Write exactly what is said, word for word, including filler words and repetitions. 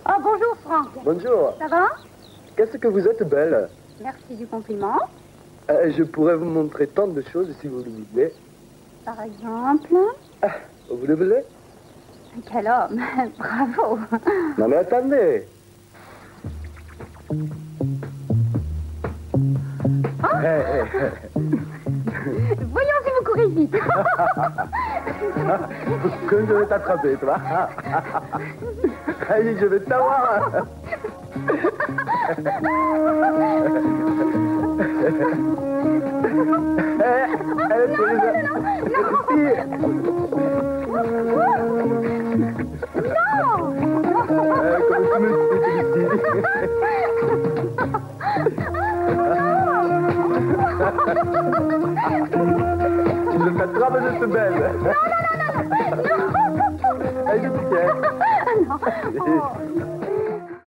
Oh, bonjour, Franck. Bonjour. Ça va? Qu'est-ce que vous êtes belle. Merci du compliment. Euh, je pourrais vous montrer tant de choses si vous le voulez. Par exemple? Ah, vous le voulez? Quel homme. Bravo. Non mais attendez. Oh. Eh, eh, eh. Voyons si vous courez vite. Comme je vais t'attraper, toi. Allez, je vais t'avoir. Eh, elle est terrible. Comme tu me dis, je t'attrape de ce belle. Non, non, non, non, non. Elle est Non.